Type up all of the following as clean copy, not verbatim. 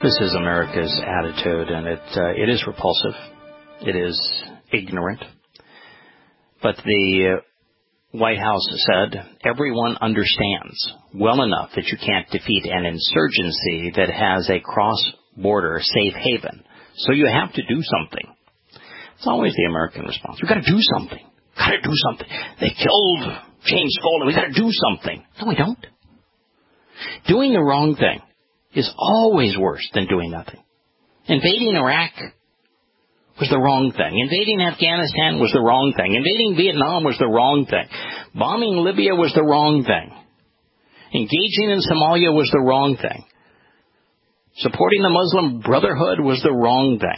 This is America's attitude, and it is repulsive. It is ignorant. But the White House said everyone understands well enough that you can't defeat an insurgency that has a cross-border safe haven. So you have to do something. It's always the American response. We've got to do something. Got to do something. They killed James Foley. We've got to do something. No, we don't. Doing the wrong thing is always worse than doing nothing. Invading Iraq was the wrong thing. Invading Afghanistan was the wrong thing. Invading Vietnam was the wrong thing. Bombing Libya was the wrong thing. Engaging in Somalia was the wrong thing. Supporting the Muslim Brotherhood was the wrong thing.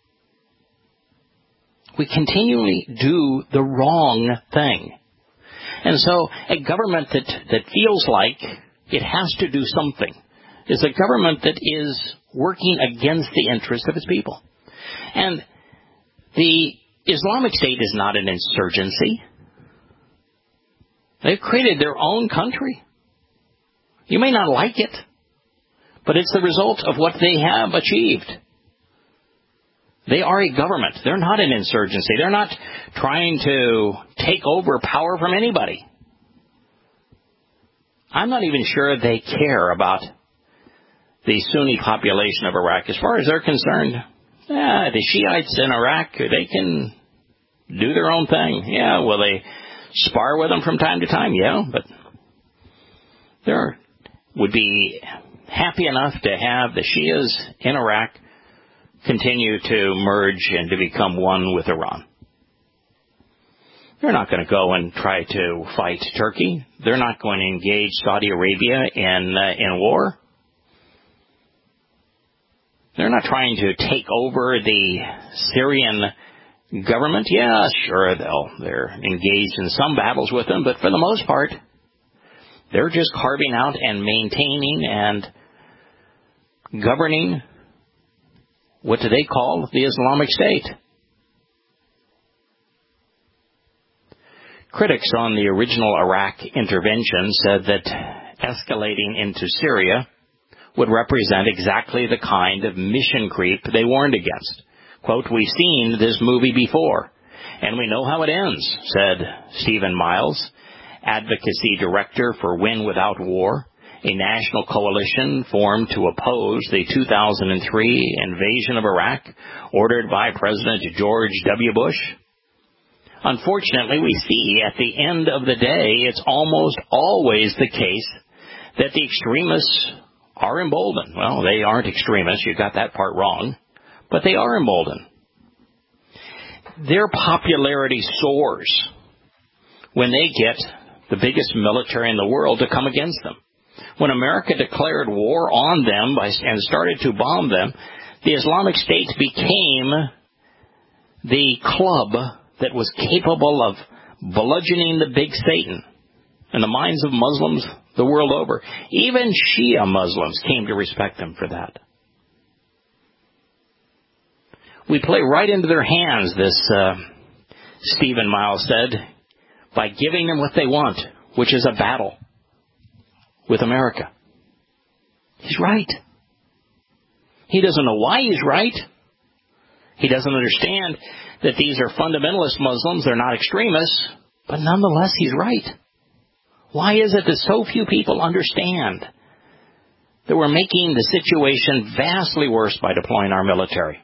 We continually do the wrong thing. And so a government that feels like it has to do something is a government that is working against the interests of its people. And the Islamic State is not an insurgency. They've created their own country. You may not like it, but it's the result of what they have achieved. They are a government. They're not an insurgency. They're not trying to take over power from anybody. I'm not even sure they care about the Sunni population of Iraq. As far as they're concerned, the Shiites in Iraq, they can do their own thing. Yeah, will they spar with them from time to time? Yeah, but they would be happy enough to have the Shias in Iraq continue to merge and to become one with Iran. They're not going to go and try to fight Turkey. They're not going to engage Saudi Arabia in war. They're not trying to take over the Syrian government. Yeah, sure, they're engaged in some battles with them, but for the most part, they're just carving out and maintaining and governing what do they call the Islamic State. Critics on the original Iraq intervention said that escalating into Syria would represent exactly the kind of mission creep they warned against. Quote, "We've seen this movie before, and we know how it ends," said Stephen Miles, advocacy director for Win Without War, a national coalition formed to oppose the 2003 invasion of Iraq ordered by President George W. Bush. Unfortunately, we see at the end of the day, it's almost always the case that the extremists are emboldened. Well, they aren't extremists. You got that part wrong. But they are emboldened. Their popularity soars when they get the biggest military in the world to come against them. When America declared war on them and started to bomb them, the Islamic State became the club that was capable of bludgeoning the big Satan in the minds of Muslims the world over. Even Shia Muslims came to respect them for that. We play right into their hands, this Stephen Miles said, by giving them what they want, which is a battle with America. He's right. He doesn't know why he's right. He doesn't understand that these are fundamentalist Muslims. They're not extremists. But nonetheless, he's right. Why is it that so few people understand that we're making the situation vastly worse by deploying our military?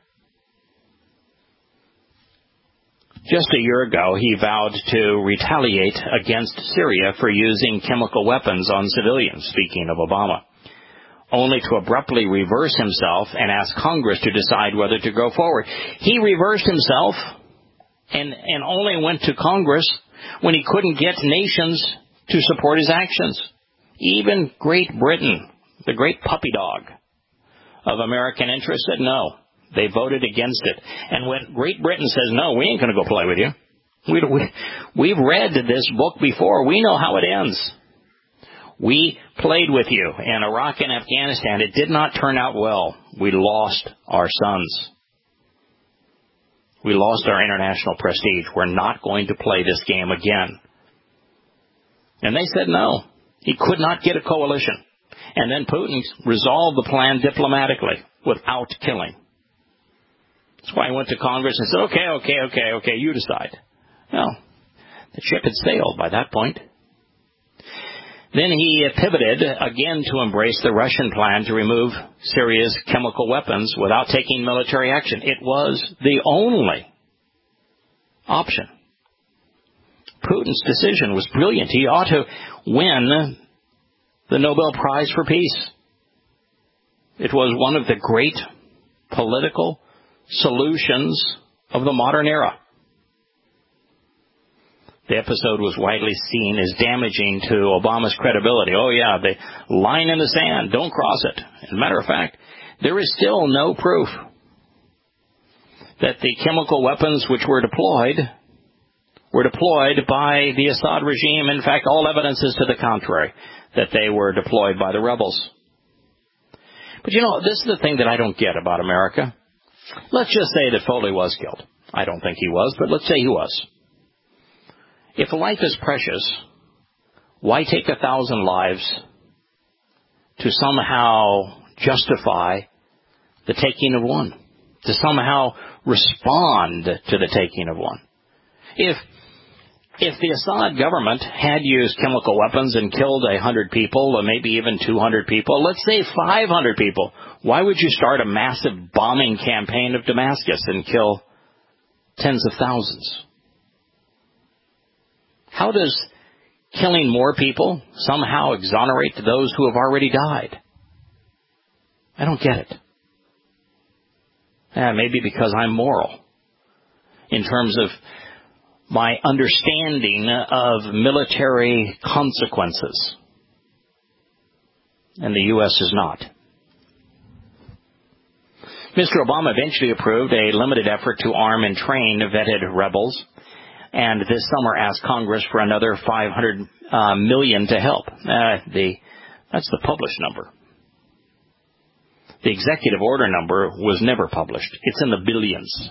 Just a year ago, he vowed to retaliate against Syria for using chemical weapons on civilians, speaking of Obama, only to abruptly reverse himself and ask Congress to decide whether to go forward. He reversed himself and only went to Congress when he couldn't get nations to support his actions. Even Great Britain, the great puppy dog of American interest, said no. They voted against it. And when Great Britain says, no, we ain't going to go play with you. We've read this book before. We know how it ends. We played with you in Iraq and Afghanistan. It did not turn out well. We lost our sons. We lost our international prestige. We're not going to play this game again. And they said no. He could not get a coalition. And then Putin resolved the plan diplomatically. without killing. That's why he went to Congress and said, okay, you decide. Well, the ship had sailed by that point. Then he pivoted again to embrace the Russian plan to remove Syria's chemical weapons without taking military action. It was the only option. Putin's decision was brilliant. He ought to win the Nobel Prize for Peace. It was one of the great political solutions of the modern era. The episode was widely seen as damaging to Obama's credibility. Oh, yeah, the line in the sand, don't cross it. As a matter of fact, there is still no proof that the chemical weapons which were deployed by the Assad regime. In fact, all evidence is to the contrary, that they were deployed by the rebels. But this is the thing that I don't get about America. Let's just say that Foley was killed. I don't think he was, but let's say he was. If life is precious, why take 1,000 lives to somehow justify the taking of one? To somehow respond to the taking of one? If the Assad government had used chemical weapons and killed 100 people, or maybe even 200 people, let's say 500 people, why would you start a massive bombing campaign of Damascus and kill tens of thousands? How does killing more people somehow exonerate those who have already died? I don't get it. Maybe because I'm moral in terms of my understanding of military consequences. And the U.S. is not. Mr. Obama eventually approved a limited effort to arm and train vetted rebels, and this summer asked Congress for another $500 million to help. That's the published number. The executive order number was never published. It's in the billions.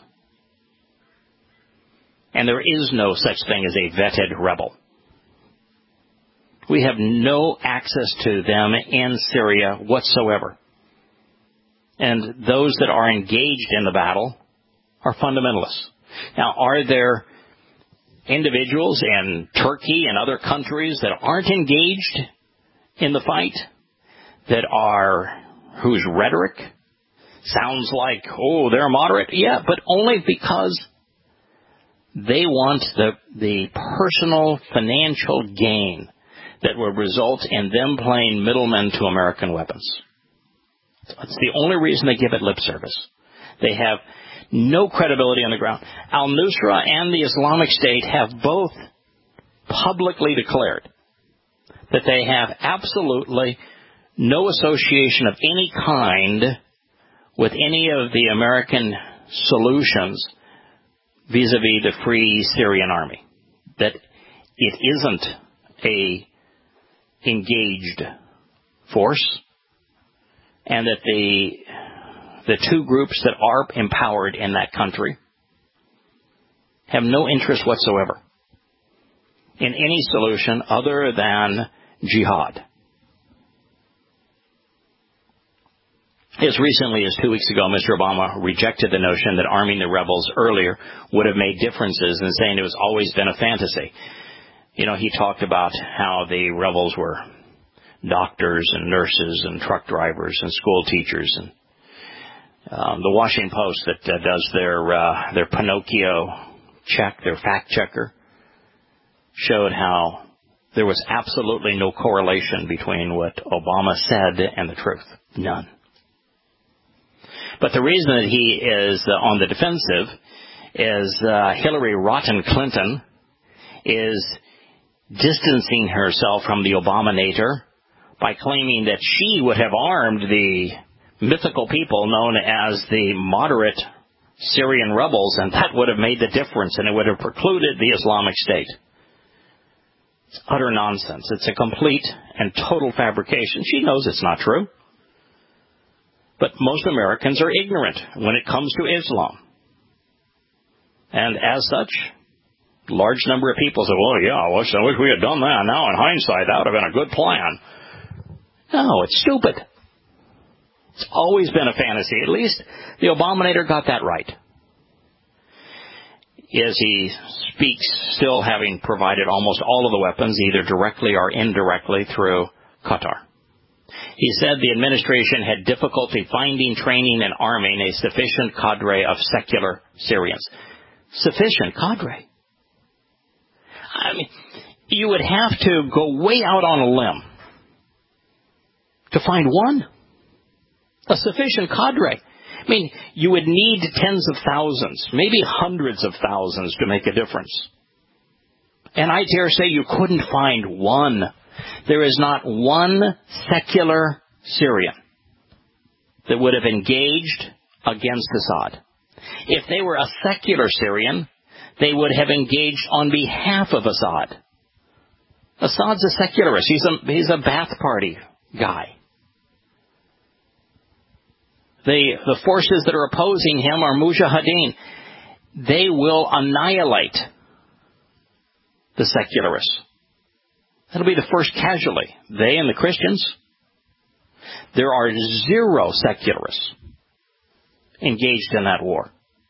And there is no such thing as a vetted rebel. We have no access to them in Syria whatsoever. And those that are engaged in the battle are fundamentalists. Now, are there individuals in Turkey and other countries that aren't engaged in the fight, whose rhetoric sounds like, they're moderate? Yeah, but only because they want the personal financial gain that will result in them playing middlemen to American weapons. That's the only reason they give it lip service. They have no credibility on the ground. Al-Nusra and the Islamic State have both publicly declared that they have absolutely no association of any kind with any of the American solutions vis-a-vis the Free Syrian Army. That it isn't a engaged force, and that the two groups that are empowered in that country have no interest whatsoever in any solution other than jihad. As recently as 2 weeks ago, Mr. Obama rejected the notion that arming the rebels earlier would have made differences, and saying it was always been a fantasy. He talked about how the rebels were doctors and nurses and truck drivers and school teachers. And the Washington Post that does their Pinocchio check, their fact checker, showed how there was absolutely no correlation between what Obama said and the truth. None. But the reason that he is on the defensive is Hillary Rotten Clinton is distancing herself from the Obamanator by claiming that she would have armed the mythical people known as the moderate Syrian rebels, and that would have made the difference, and it would have precluded the Islamic State. It's utter nonsense. It's a complete and total fabrication. She knows it's not true. But most Americans are ignorant when it comes to Islam. And as such, a large number of people say, I wish we had done that. Now, in hindsight, that would have been a good plan. No, it's stupid. It's always been a fantasy. At least the Obamanator got that right. As he speaks, still having provided almost all of the weapons, either directly or indirectly, through Qatar. He said the administration had difficulty finding, training, and arming a sufficient cadre of secular Syrians. Sufficient cadre. I mean, you would have to go way out on a limb to find one. A sufficient cadre. I mean, you would need tens of thousands, maybe hundreds of thousands to make a difference. And I dare say you couldn't find one. There is not one secular Syrian that would have engaged against Assad. If they were a secular Syrian, they would have engaged on behalf of Assad. Assad's a secularist. He's a Ba'ath Party guy. The forces that are opposing him are mujahideen. They will annihilate the secularists. That'll be the first casualty. They and the Christians. There are zero secularists engaged in that war.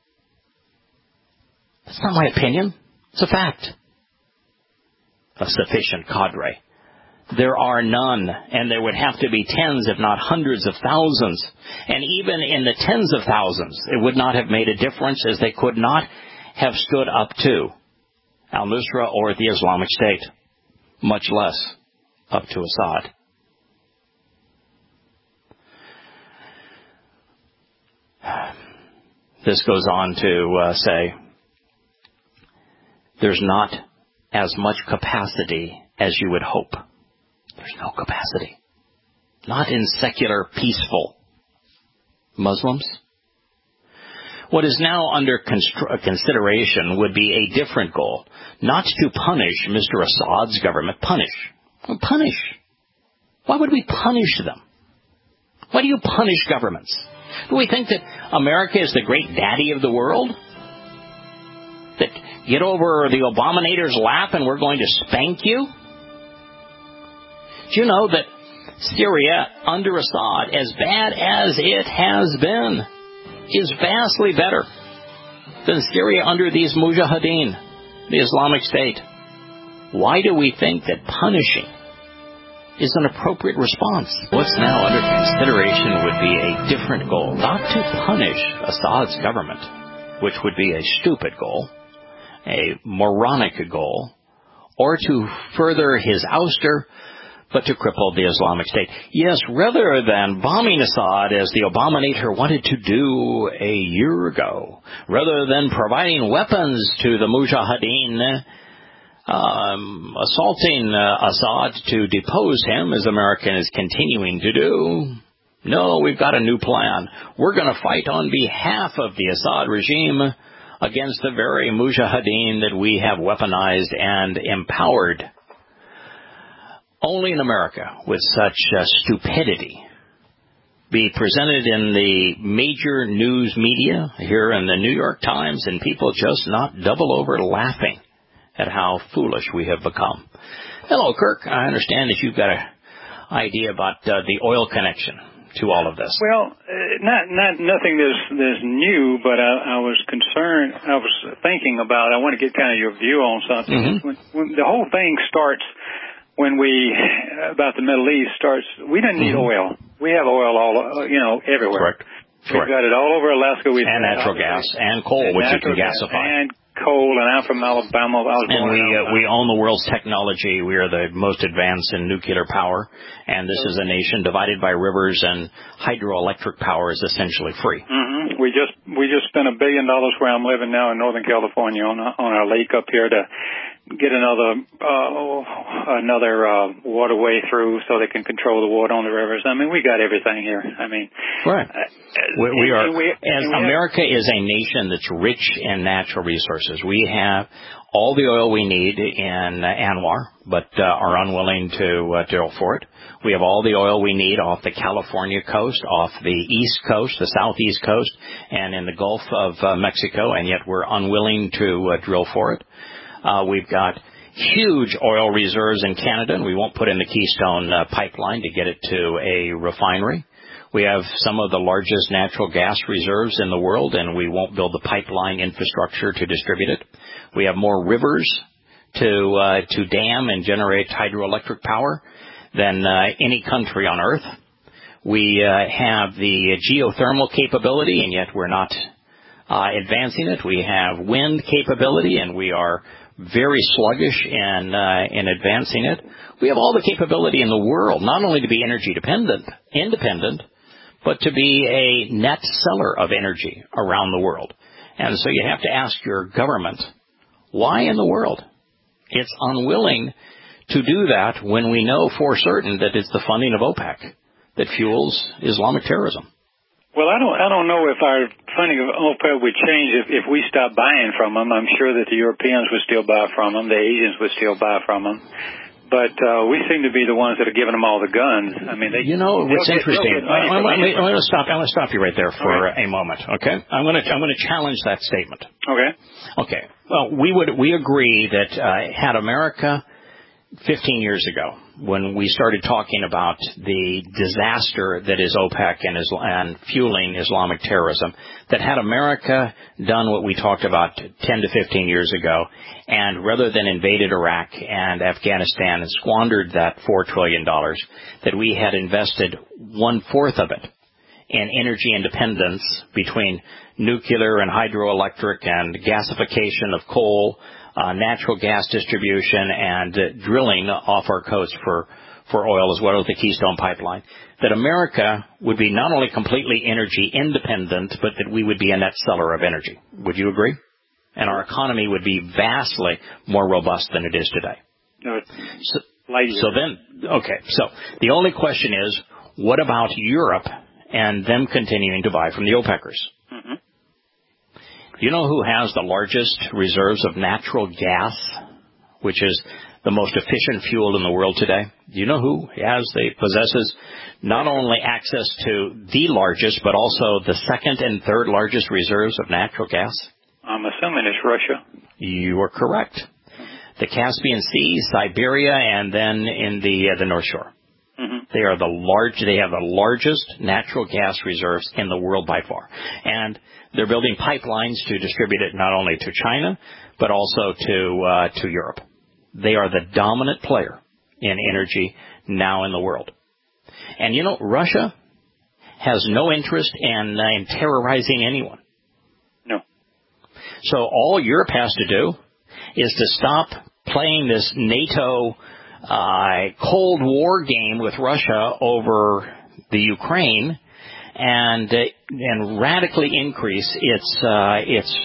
That's not my opinion. It's a fact. A sufficient cadre. There are none, and there would have to be tens, if not hundreds of thousands. And even in the tens of thousands, it would not have made a difference, as they could not have stood up to al-Nusra or the Islamic State, much less up to Assad. This goes on to say, there's not as much capacity as you would hope. There's no capacity. Not in secular, peaceful Muslims. What is now under consideration would be a different goal. Not to punish Mr. Assad's government. Punish. Punish. Why would we punish them? Why do you punish governments? Do we think that America is the great daddy of the world? That get over the Obamanator's lap and we're going to spank you? Do you know that Syria under Assad, as bad as it has been, is vastly better than Syria under these mujahideen, the Islamic State? Why do we think that punishing is an appropriate response? What's now under consideration would be a different goal. Not to punish Assad's government, which would be a stupid goal, a moronic goal, or to further his ouster, but to cripple the Islamic State. Yes, rather than bombing Assad as the Obamanator wanted to do a year ago, rather than providing weapons to the mujahideen, assaulting Assad to depose him, as America is continuing to do. No, we've got a new plan. We're going to fight on behalf of the Assad regime against the very mujahideen that we have weaponized and empowered. Only in America would such stupidity be presented in the major news media here in the New York Times, and people just not double over laughing at how foolish we have become. Hello, Kirk. I understand that you've got an idea about the oil connection to all of this. Well, nothing that's new, but I was concerned. I was thinking about. I want to get kind of your view on something. Mm-hmm. When the whole thing starts. When about the Middle East starts, we didn't need oil. We have oil everywhere. Correct. We've got it all over Alaska. And natural gas and coal, which you can gasify. And coal, and I'm from Alabama. We own the world's technology. We are the most advanced in nuclear power, and this is a nation divided by rivers, and hydroelectric power is essentially free. Mm-hmm. We just spent $1 billion where I'm living now in Northern California on our lake up here to get another waterway through so they can control the water on the rivers. I mean, we got everything here. I mean, right. America is a nation that's rich in natural resources. We have all the oil we need in Anwar, but are unwilling to drill for it. We have all the oil we need off the California coast, off the east coast, the southeast coast, and in the Gulf of Mexico, and yet we're unwilling to drill for it. We've got huge oil reserves in Canada, and we won't put in the Keystone pipeline to get it to a refinery. We have some of the largest natural gas reserves in the world, and we won't build the pipeline infrastructure to distribute it. We have more rivers to dam and generate hydroelectric power than any country on Earth. We have the geothermal capability, and yet we're not advancing it. We have wind capability, and we are very sluggish in advancing it. We have all the capability in the world, not only to be energy independent, but to be a net seller of energy around the world. And so you have to ask your government, why in the world it's unwilling to do that when we know for certain that it's the funding of OPEC that fuels Islamic terrorism? Well, I don't know if our funding of OPEC would change if we stopped buying from them. I'm sure that the Europeans would still buy from them. The Asians would still buy from them. But we seem to be the ones that are giving them all the guns. I mean, what's interesting? I want to stop you right there for a moment. Okay, I'm going to challenge that statement. Okay. Well, we agree that had America 15 years ago, when we started talking about the disaster that is OPEC and fueling Islamic terrorism, that had America done what we talked about 10 to 15 years ago, and rather than invaded Iraq and Afghanistan and squandered that $4 trillion, that we had invested 1/4 of it in energy independence between nuclear and hydroelectric and gasification of coal, natural gas distribution, and drilling off our coast for oil, as well as the Keystone Pipeline, that America would be not only completely energy independent, but that we would be a net seller of energy. Would you agree? And our economy would be vastly more robust than it is today. No, so the only question is, what about Europe and them continuing to buy from the OPECers? Mm-hmm. Do you know who has the largest reserves of natural gas, which is the most efficient fuel in the world today? Do you know who possesses not only access to the largest, but also the second and third largest reserves of natural gas? I'm assuming it's Russia. You are correct. The Caspian Sea, Siberia, and then in the North Shore. Mm-hmm. They have the largest natural gas reserves in the world by far. And they're building pipelines to distribute it not only to China, but also to Europe. They are the dominant player in energy now in the world. And Russia has no interest in terrorizing anyone. No. So all Europe has to do is to stop playing this NATO Cold War game with Russia over the Ukraine, and radically increase its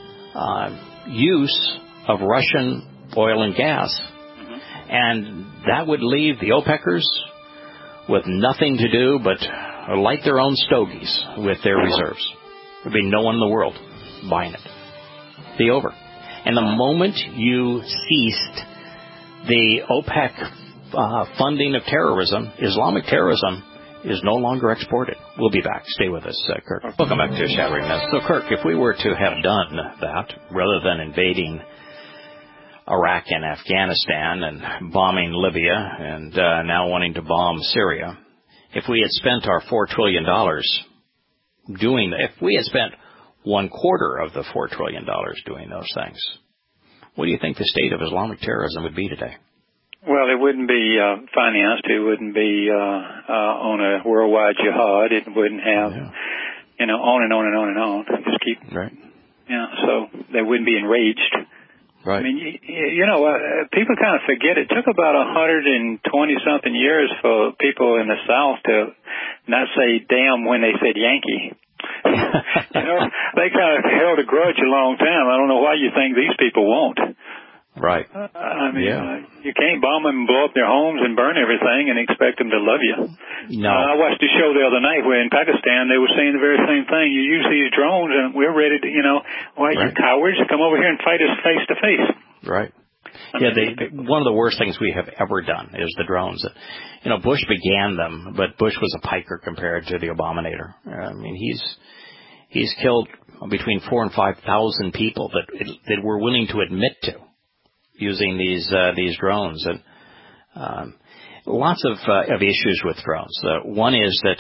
use of Russian oil and gas, mm-hmm. and that would leave the OPECers with nothing to do but light their own stogies with their reserves. There'd be no one in the world buying it. Be over. And the moment you ceased the OPEC funding of terrorism, Islamic terrorism is no longer exported. We'll be back. Stay with us, Kirk. Welcome back to Shattering Myths. So, Kirk, if we were to have done that, rather than invading Iraq and Afghanistan and bombing Libya and now wanting to bomb Syria, if we had spent our $4 trillion doing that, if we had spent 1/4 of the $4 trillion doing those things, what do you think the state of Islamic terrorism would be today? Well, it wouldn't be financed. It wouldn't be on a worldwide jihad. It wouldn't have, on and on and on and on. Just keep. Right. So they wouldn't be enraged. Right. I mean, people kind of forget it took about 120-something years for people in the South to not say damn when they said Yankee. They kind of held a grudge a long time. I don't know why you think these people won't. Right. I mean, you can't bomb them and blow up their homes and burn everything and expect them to love you. No. I watched a show the other night where in Pakistan they were saying the very same thing. You use these drones and we're ready to, why you cowards, come over here and fight us face to face. Right. One of the worst things we have ever done is the drones. Bush began them, but Bush was a piker compared to the Abominator. I mean, he's killed between 4,000 and 5,000 people that we're willing to admit to using these drones, and lots of issues with drones. One is that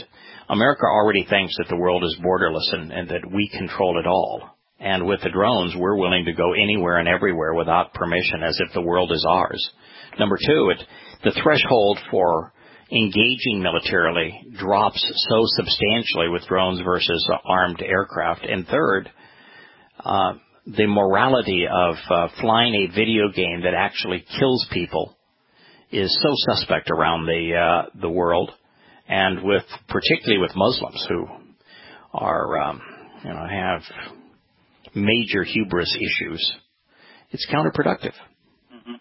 America already thinks that the world is borderless and that we control it all. And with the drones, we're willing to go anywhere and everywhere without permission as if the world is ours. Number two, the threshold for engaging militarily drops so substantially with drones versus armed aircraft. And third, the morality of flying a video game that actually kills people is so suspect around the world, and particularly with Muslims who are have major hubris issues. It's counterproductive. Mm-hmm.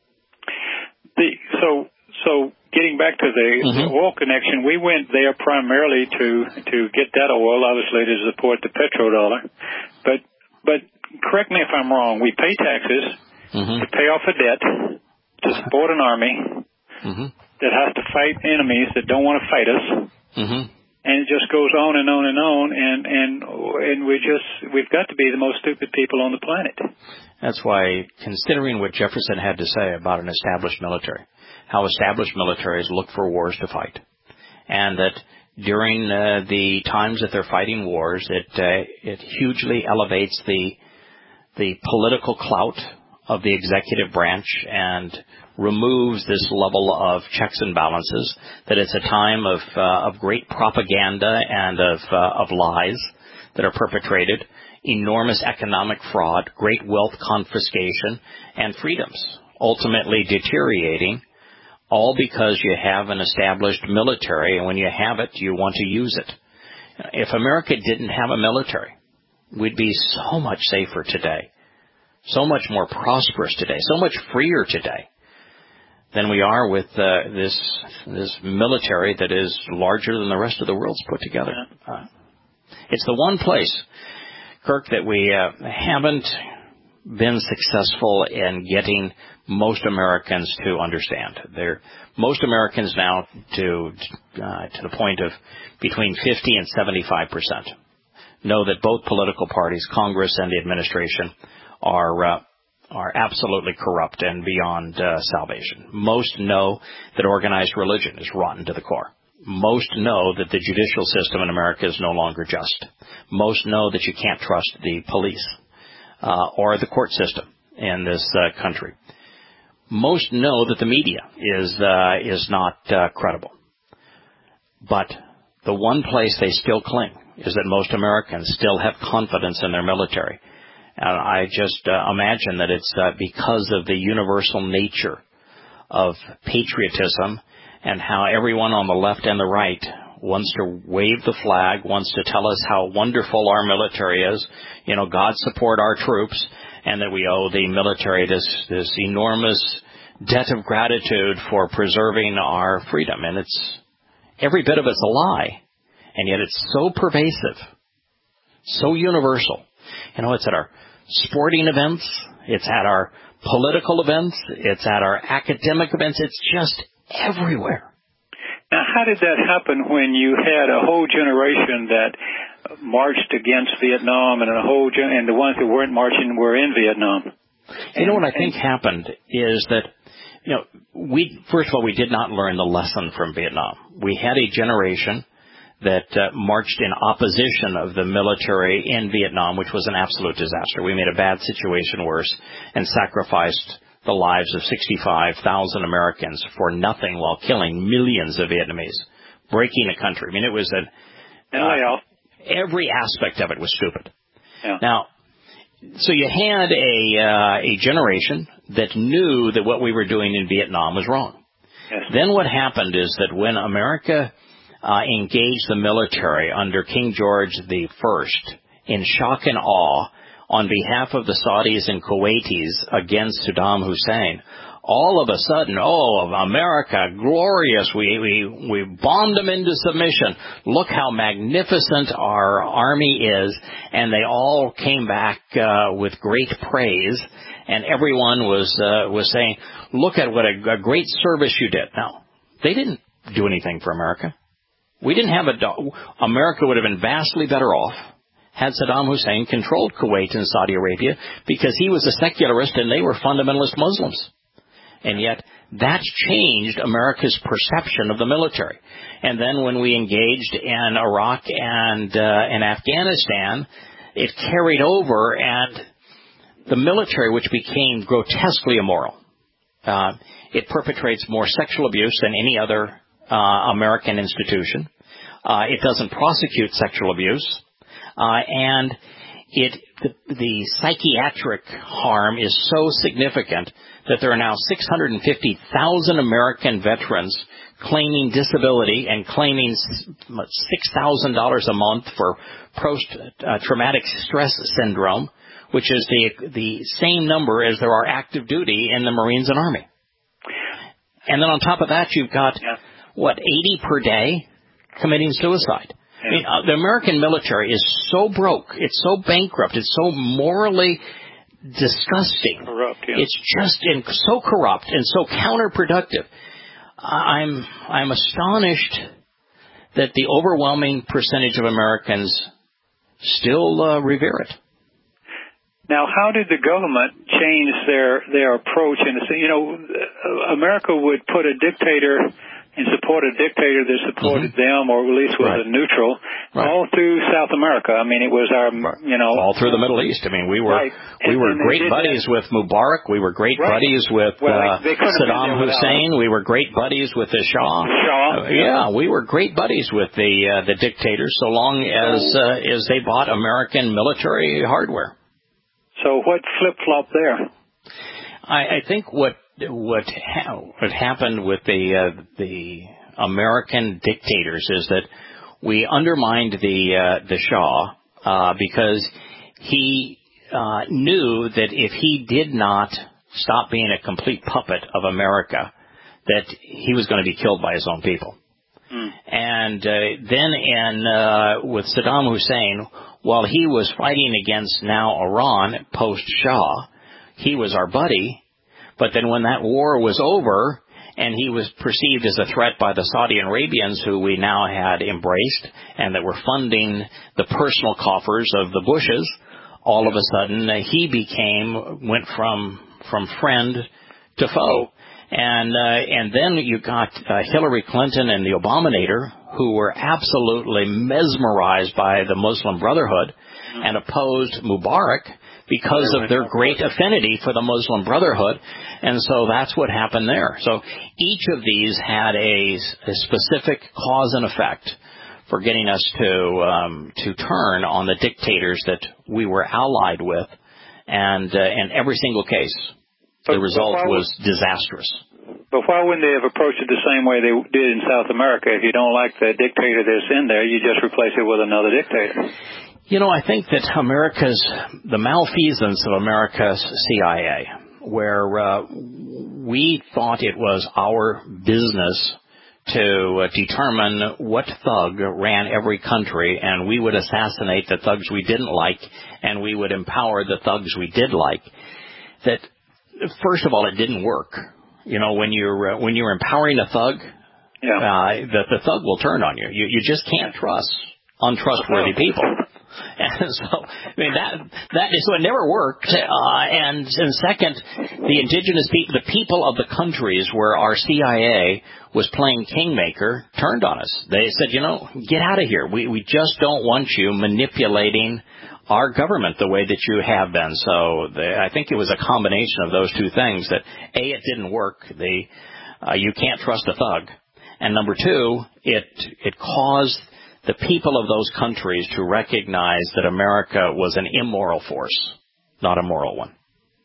So getting back to the oil connection, we went there primarily to get that oil, obviously to support the petrodollar. But correct me if I'm wrong. We pay taxes to pay off a debt to support an army that has to fight enemies that don't want to fight us. And it just goes on and on and on, and we've got to be the most stupid people on the planet. That's why, considering what Jefferson had to say about an established military, how established militaries look for wars to fight, and that during the times that they're fighting wars, it hugely elevates the political clout of the executive branch and removes this level of checks and balances, that it's a time of great propaganda and of lies that are perpetrated, enormous economic fraud, great wealth confiscation, and freedoms ultimately deteriorating, all because you have an established military, and when you have it, you want to use it. If America didn't have a military, we'd be so much safer today, so much more prosperous today, so much freer today than we are with this military that is larger than the rest of the world's put together. It's the one place, Kirk, that we haven't been successful in getting most Americans to understand. Most Americans now, to the point of between 50 and 75%, know that both political parties, Congress and the administration, are absolutely corrupt and beyond salvation. Most know that organized religion is rotten to the core. Most know that the judicial system in America is no longer just. Most know that you can't trust the police or the court system in this country. Most know that the media is not credible. But the one place they still cling is that most Americans still have confidence in their military. And I just imagine that it's because of the universal nature of patriotism and how everyone on the left and the right wants to wave the flag, wants to tell us how wonderful our military is, God support our troops, and that we owe the military this enormous debt of gratitude for preserving our freedom. And every bit of it's a lie, and yet it's so pervasive, so universal. It's at our sporting events, it's at our political events, it's at our academic events, it's just everywhere. Now, how did that happen when you had a whole generation that marched against Vietnam and and the ones that weren't marching were in Vietnam? What I think happened is that, first of all, we did not learn the lesson from Vietnam. We had a generation that marched in opposition of the military in Vietnam, which was an absolute disaster. We made a bad situation worse and sacrificed the lives of 65,000 Americans for nothing while killing millions of Vietnamese, breaking a country. It was every aspect of it was stupid. Yeah. Now, so you had a generation that knew that what we were doing in Vietnam was wrong. Yes. Then what happened is that when America engaged the military under King George I in shock and awe on behalf of the Saudis and Kuwaitis against Saddam Hussein, all of a sudden, America, glorious, we bombed them into submission. Look how magnificent our army is. And they all came back with great praise, and everyone was saying, look at what a great service you did. Now, they didn't do anything for America. We didn't have America would have been vastly better off had Saddam Hussein controlled Kuwait and Saudi Arabia, because he was a secularist and they were fundamentalist Muslims. And yet That's changed America's perception of the military. And then when we engaged in Iraq and Afghanistan, it carried over, and the military, which became grotesquely immoral, it perpetrates more sexual abuse than any other American institution. It doesn't prosecute sexual abuse, and the psychiatric harm is so significant that there are now 650,000 American veterans claiming disability and claiming $6,000 a month for post-traumatic stress syndrome, which is the same number as there are active duty in the Marines and Army. And then on top of that, you've got, 80 per day committing suicide. I mean, the American military is so broke, it's so bankrupt, it's so morally disgusting. Corrupt, yeah. It's just so corrupt and so counterproductive. I'm astonished that the overwhelming percentage of Americans still revere it. Now, how did the government change their approach? And America would put a dictator and support a dictator that supported them, or at least was a neutral, all through South America. I mean, it was our, all through the Middle East. I mean, we were great buddies with Mubarak. We were great buddies with Saddam Hussein. We were great buddies with the Shah. We were great buddies with the dictators, so long as they bought American military hardware. So what flip-flop there? I think what happened with the American dictators is that we undermined the Shah because he knew that if he did not stop being a complete puppet of America, that he was going to be killed by his own people. And then with Saddam Hussein, while he was fighting against now Iran post-Shah, he was our buddy. But then when that war was over and he was perceived as a threat by the Saudi Arabians, who we now had embraced and that were funding the personal coffers of the Bushes, all of a sudden he went from friend to foe. And then you got Hillary Clinton and the Obamanator, who were absolutely mesmerized by the Muslim Brotherhood and opposed Mubarak because of their great affinity for the Muslim Brotherhood. And so that's what happened there. So each of these had a specific cause and effect for getting us to turn on the dictators that we were allied with. And in every single case, the result was disastrous. But why wouldn't they have approached it the same way they did in South America? If you don't like the dictator that's in there, you just replace it with another dictator. I think that the malfeasance of America's CIA, where we thought it was our business to determine what thug ran every country, and we would assassinate the thugs we didn't like, and we would empower the thugs we did like, that first of all, it didn't work. When you're empowering a thug, the thug will turn on you. You just can't trust untrustworthy people. And so, so it never worked. And second, the indigenous people, the people of the countries where our CIA was playing kingmaker, turned on us. They said, get out of here. We just don't want you manipulating our government the way that you have been. So I think it was a combination of those two things, that A, it didn't work. You can't trust a thug. And number two, it caused the people of those countries to recognize that America was an immoral force, not a moral one.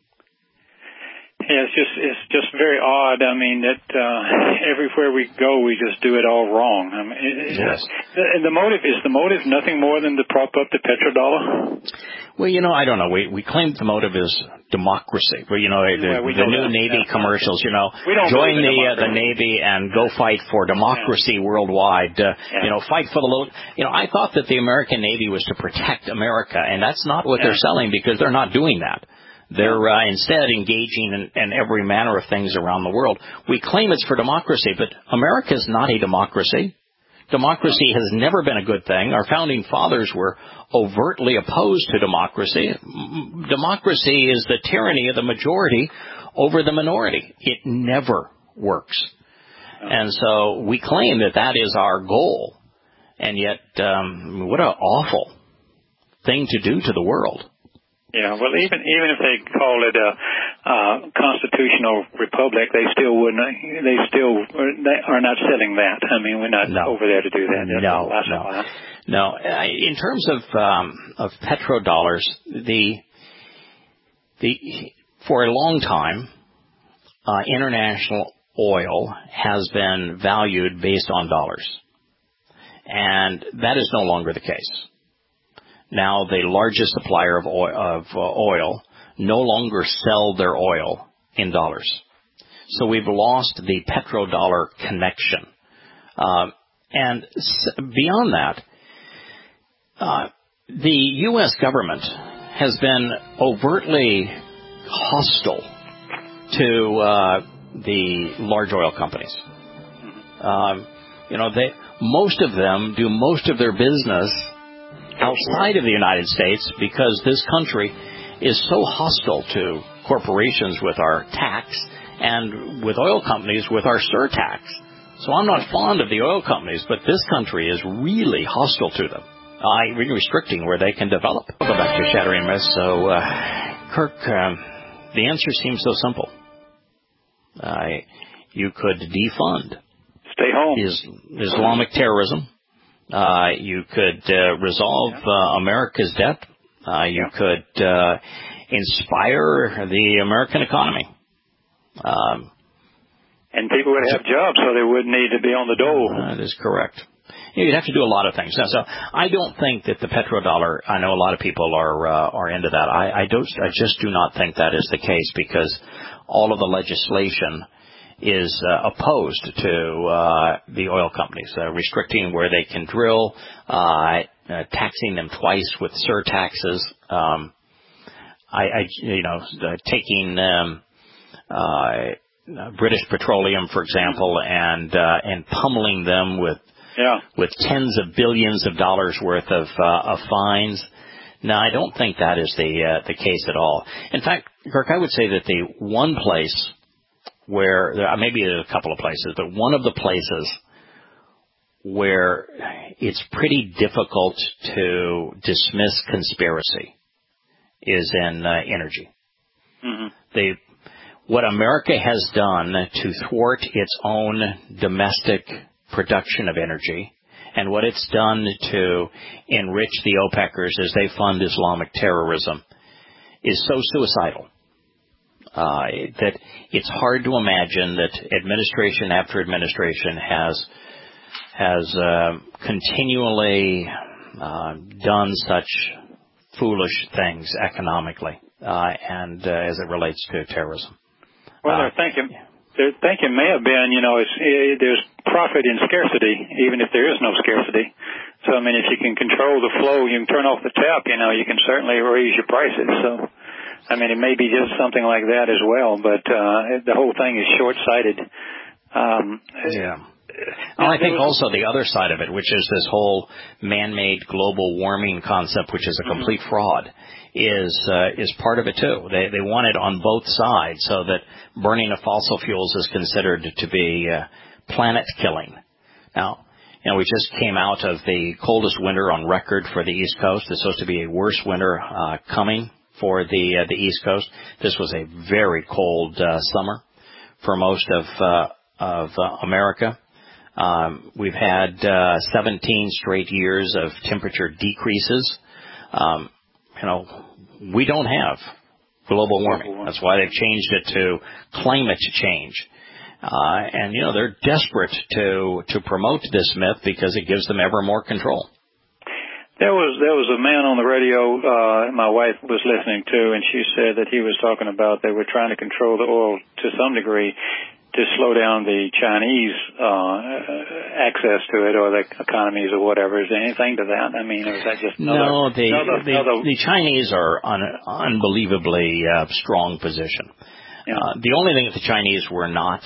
Yeah, it's just very odd. I mean, that everywhere we go, we just do it all wrong. I mean, yes. And the motive nothing more than to prop up the petrodollar? Well, I don't know. We claim the motive is democracy. But, the new Navy commercials, join the Navy and go fight for democracy worldwide. Fight for the low. I thought that the American Navy was to protect America, and that's not what they're selling, because they're not doing that. They're instead engaging in every manner of things around the world. We claim it's for democracy, but America is not a democracy. Democracy has never been a good thing. Our founding fathers were overtly opposed to democracy. Democracy is the tyranny of the majority over the minority. It never works. And so we claim that is our goal. And yet, what an awful thing to do to the world. Yeah, well, even if they call it a constitutional republic, they still are not selling that. I mean, we're not over there to do that. No. In terms of petrodollars, for a long time, international oil has been valued based on dollars. And that is no longer the case. Now the largest supplier of oil no longer sell their oil in dollars. So we've lost the petrodollar connection. And beyond that, the U.S. government has been overtly hostile to the large oil companies. Most of them do most of their business outside of the United States because this country is so hostile to corporations with our tax and with oil companies with our surtax. So I'm not fond of the oil companies, but this country is really hostile to them, restricting where they can develop. I'll go back to shattering myths. So, Kirk, the answer seems so simple. You could defund. Stay home. Islamic terrorism. You could resolve America's debt. You could inspire the American economy. And people would have jobs, so they wouldn't need to be on the dole. That is correct. You'd have to do a lot of things. So I don't think that the petrodollar, I know a lot of people are into that. I just do not think that is the case because all of the legislation is opposed to the oil companies, restricting where they can drill, taxing them twice with surtaxes, taking British Petroleum, for example, and pummeling them with tens of billions of dollars worth of fines. No, I don't think that is the case at all. In fact, Kirk, I would say that the one place where maybe a couple of places, but one of the places where it's pretty difficult to dismiss conspiracy is in energy. Mm-hmm. What America has done to thwart its own domestic production of energy and what it's done to enrich the OPECers as they fund Islamic terrorism is so suicidal that it's hard to imagine that administration after administration has continually done such foolish things economically and as it relates to terrorism. Well, their thinking may have been, there's profit in scarcity, even if there is no scarcity. So, I mean, if you can control the flow, you can turn off the tap, you can certainly raise your prices. So, I mean, it may be just something like that as well, but the whole thing is short-sighted. I think also the other side of it, which is this whole man-made global warming concept, which is a complete fraud, is part of it too. They want it on both sides so that burning of fossil fuels is considered to be planet killing. Now, we just came out of the coldest winter on record for the East Coast. It's supposed to be a worse winter coming for the East Coast. This was a very cold summer for most of America. We've had 17 straight years of temperature decreases. We don't have global warming. That's why they've changed it to climate change. And they're desperate to promote this myth because it gives them ever more control. There was a man on the radio my wife was listening to, and she said that he was talking about they were trying to control the oil to some degree to slow down the Chinese access to it or the economies or whatever. Is there anything to that? I mean, is that just the Chinese are on an unbelievably strong position. Yeah. The only thing that the Chinese were not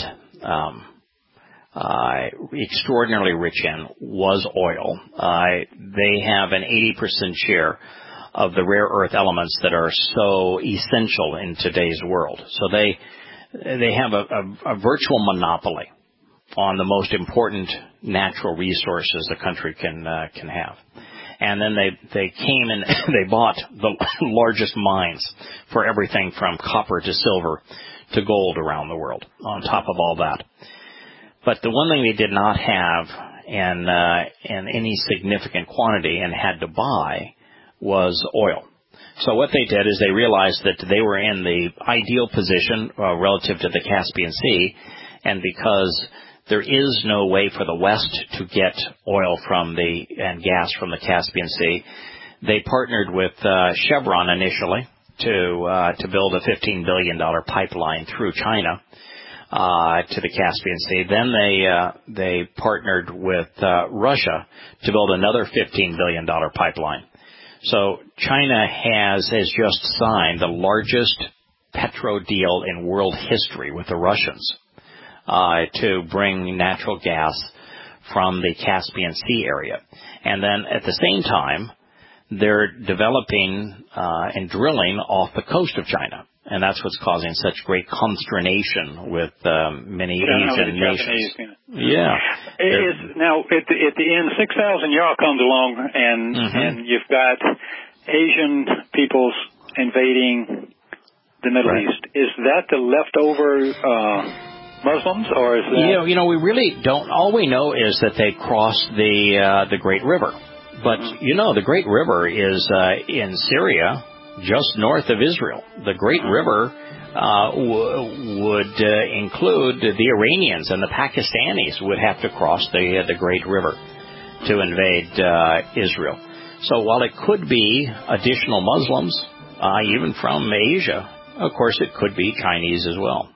extraordinarily rich in was oil. They have an 80% share of the rare earth elements that are so essential in today's world. So they have a virtual monopoly on the most important natural resources the country can have. And then they came and they bought the largest mines for everything from copper to silver to gold around the world on top of all that. But the one thing they did not have in any significant quantity and had to buy was oil. So what they did is they realized that they were in the ideal position relative to the Caspian Sea, and because there is no way for the West to get oil and gas from the Caspian Sea, they partnered with Chevron initially to build a $15 billion pipeline through China to the Caspian Sea. Then they partnered with Russia to build another $15 billion pipeline. So China has just signed the largest petro deal in world history with the Russians to bring natural gas from the Caspian Sea area. And then at the same time, they're developing and drilling off the coast of China. And that's what's causing such great consternation with many Asian nations. Yeah. Now, at the end, 6,000 Yaw comes along, and you've got Asian peoples invading the Middle East. Is that the leftover Muslims, or is that... You know, we really don't. All we know is that they crossed the Great River. But, the Great River is in Syria, just north of Israel. The Great River would include the Iranians, and the Pakistanis would have to cross the Great River to invade Israel. So while it could be additional Muslims, even from Asia, of course it could be Chinese as well.